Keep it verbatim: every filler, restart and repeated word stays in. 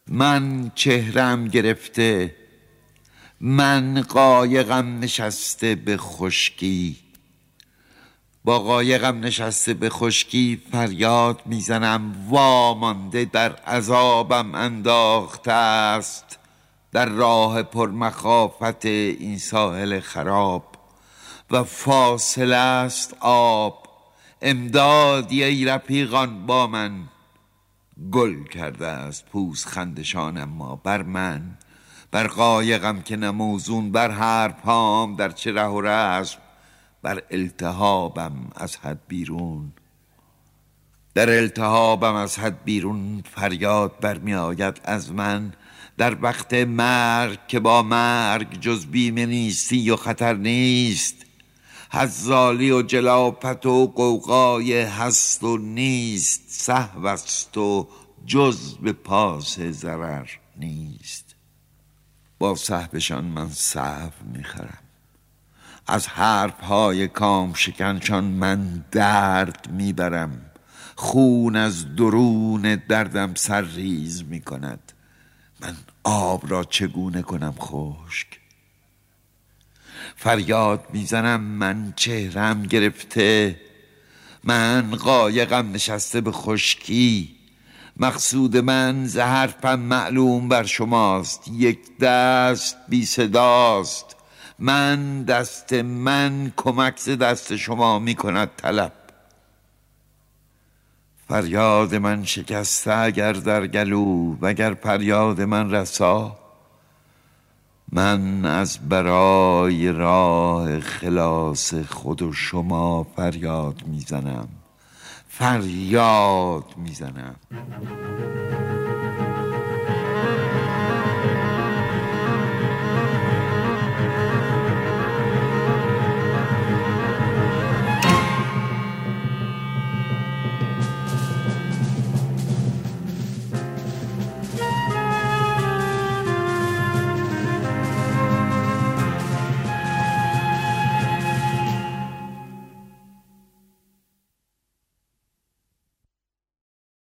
من چهرم گرفته، من قایقم نشسته به خشکی. با قایقم نشسته به خشکی فریاد میزنم وامانده در عذابم انداخته است در راه پرمخافت این ساحل خراب و فاصله است آب. امدادی ای رفیقان با من. گل کرده است پوست خندشان اما بر من، بر قایقم که نموزون، بر هر پام در چه ره و رسم، بر التهابم از حد بیرون. در التهابم از حد بیرون فریاد برمی آید از من در وقت مرگ که با مرگ جز بیم نیستی و خطر نیست. حزالی و جلاپت و قوقای هست و نیست، سهو است و جز به پاس ضرر نیست. با سهوشان من سهو میخرم، از حرفهای کام شکنشان من درد میبرم. خون از درون دردم سرریز میکند، من آب را چگونه کنم خشک؟ فریاد میزنم من چهرم گرفته، من قایقم نشسته به خشکی. مقصود من ز حرفم معلوم بر شماست، یک دست بی صداست. من دست من کمک ز دست شما می کند طلب. فریاد من شکسته اگر در گلو وگر فریاد من رسا، من از برای راه خلاص خود و شما فریاد میزنم، فریاد میزنم.